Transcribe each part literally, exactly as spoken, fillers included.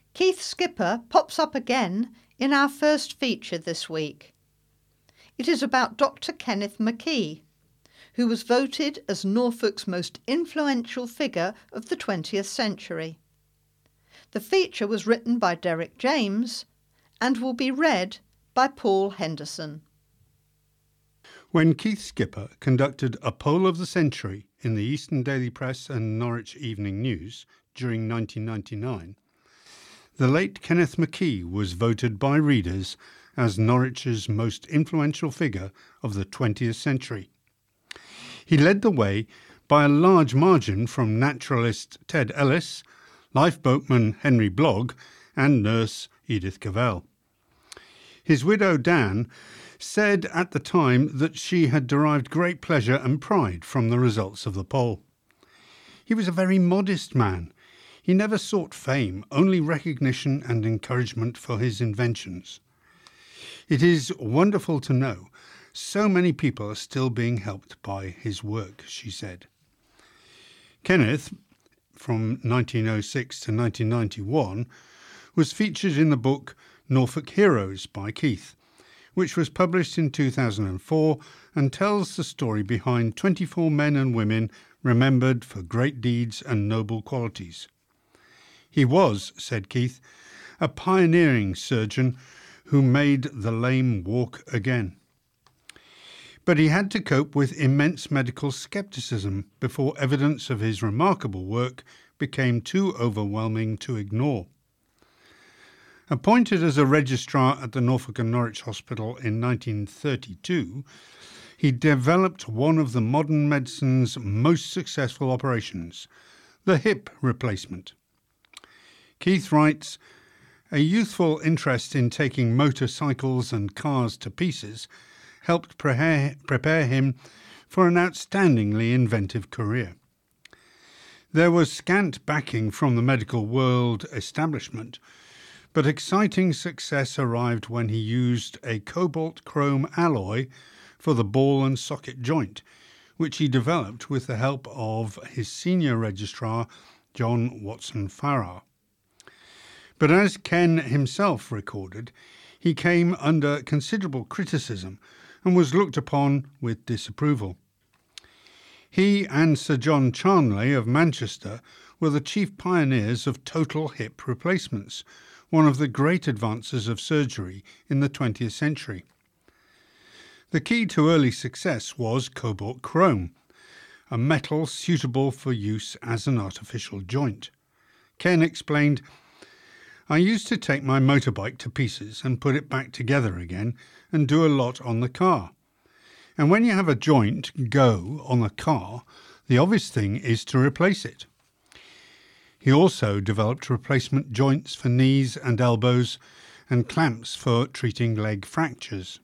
Keith Skipper pops up again in our first feature this week. It is about Doctor Kenneth McKee, who was voted as Norfolk's most influential figure of the twentieth century. The feature was written by Derek James and will be read by Paul Henderson. When Keith Skipper conducted a poll of the century in the Eastern Daily Press and Norwich Evening News during nineteen ninety-nine, the late Kenneth McKee was voted by readers as Norwich's most influential figure of the twentieth century. He led the way by a large margin from naturalist Ted Ellis, lifeboatman Henry Blogg, and nurse Edith Cavell. His widow Dan said at the time that she had derived great pleasure and pride from the results of the poll. He was a very modest man. He never sought fame, only recognition and encouragement for his inventions. It is wonderful to know so many people are still being helped by his work, she said. Kenneth, from nineteen oh six to nineteen ninety-one, was featured in the book Norfolk Heroes by Keith, which was published in two thousand four and tells the story behind twenty-four men and women remembered for great deeds and noble qualities. He was, said Keith, a pioneering surgeon who made the lame walk again. But he had to cope with immense medical scepticism before evidence of his remarkable work became too overwhelming to ignore. Appointed as a registrar at the Norfolk and Norwich Hospital in nineteen thirty-two, he developed one of the modern medicine's most successful operations, the hip replacement. Keith writes, "A youthful interest in taking motorcycles and cars to pieces helped prepare, prepare him for an outstandingly inventive career. There was scant backing from the medical world establishment, but exciting success arrived when he used a cobalt chrome alloy for the ball and socket joint, which he developed with the help of his senior registrar, John Watson Farrar. But as Ken himself recorded, he came under considerable criticism and was looked upon with disapproval. He and Sir John Charnley of Manchester were the chief pioneers of total hip replacements, one of the great advances of surgery in the twentieth century. The key to early success was cobalt chrome, a metal suitable for use as an artificial joint. Ken explained, "I used to take my motorbike to pieces and put it back together again and do a lot on the car. And when you have a joint go on a car, the obvious thing is to replace it." He also developed replacement joints for knees and elbows and clamps for treating leg fractures.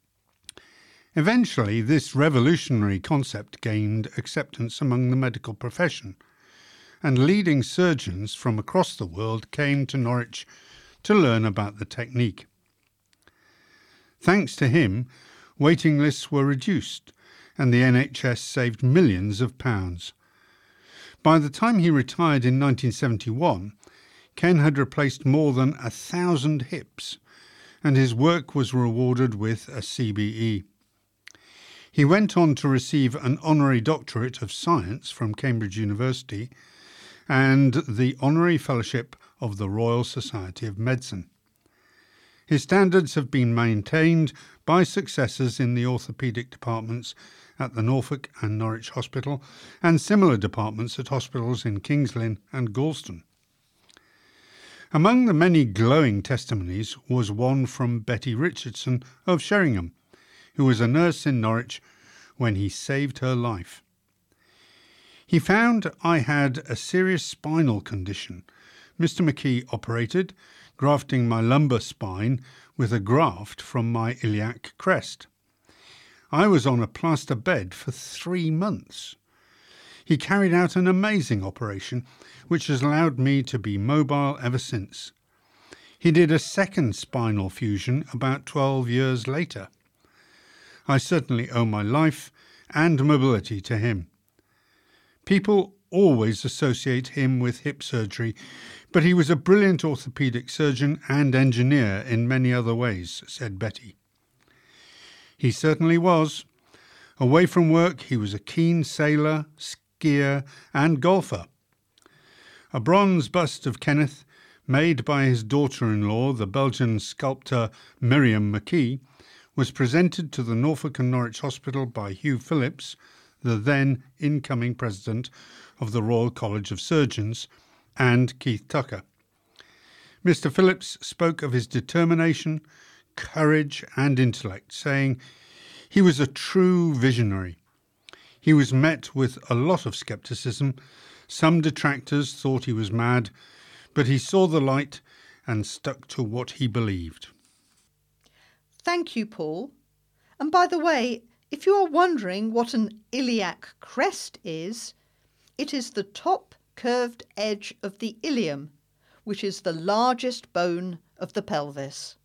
Eventually, this revolutionary concept gained acceptance among the medical profession, and leading surgeons from across the world came to Norwich to learn about the technique. Thanks to him, waiting lists were reduced, and the N H S saved millions of pounds. By the time he retired in nineteen seventy-one, Ken had replaced more than a thousand hips, and his work was rewarded with a C B E. He went on to receive an honorary doctorate of science from Cambridge University and the honorary fellowship of the Royal Society of Medicine. His standards have been maintained by successors in the orthopaedic departments at the Norfolk and Norwich Hospital and similar departments at hospitals in Kings Lynn and Galston. Among the many glowing testimonies was one from Betty Richardson of Sheringham, who was a nurse in Norwich when he saved her life. "He found I had a serious spinal condition. Mister McKee operated, grafting my lumbar spine with a graft from my iliac crest. I was on a plaster bed for three months. He carried out an amazing operation, which has allowed me to be mobile ever since. He did a second spinal fusion about twelve years later. I certainly owe my life and mobility to him. People always associate him with hip surgery But he was a brilliant orthopaedic surgeon and engineer in many other ways, said Betty. He certainly was. Away from work, he was a keen sailor, skier and golfer. A bronze bust of Kenneth, made by his daughter-in-law, the Belgian sculptor Miriam McKee, was presented to the Norfolk and Norwich Hospital by Hugh Phillips, the then incoming president of the Royal College of Surgeons, and Keith Tucker. Mister Phillips spoke of his determination, courage and intellect, saying he was a true visionary. He was met with a lot of scepticism. Some detractors thought he was mad, but he saw the light and stuck to what he believed. Thank you, Paul. And by the way, if you are wondering what an iliac crest is, it is the top curved edge of the ilium, which is the largest bone of the pelvis.